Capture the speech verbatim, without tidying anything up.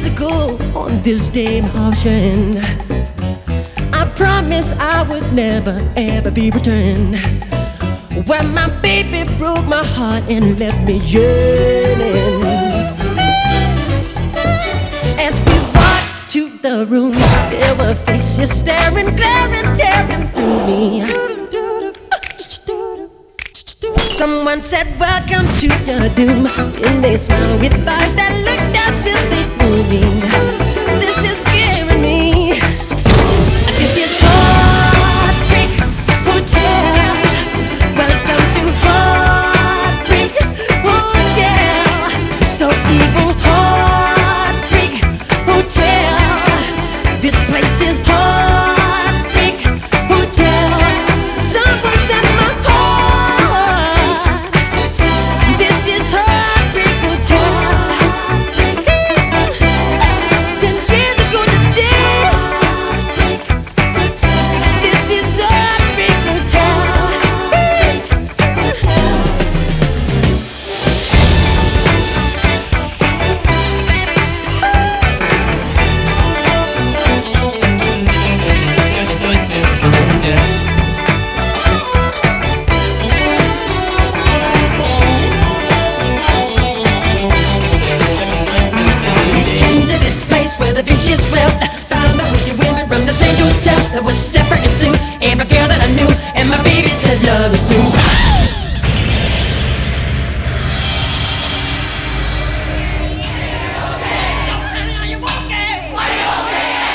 years ago on this day, Martian, I promised I would never ever be returned. When my baby broke my heart and left me yearning. As we walked to the room, there were faces staring, glaring, tearing through me. Someone said, welcome to your doom. And they smiled with eyes that looked as if they knew me. This is scary.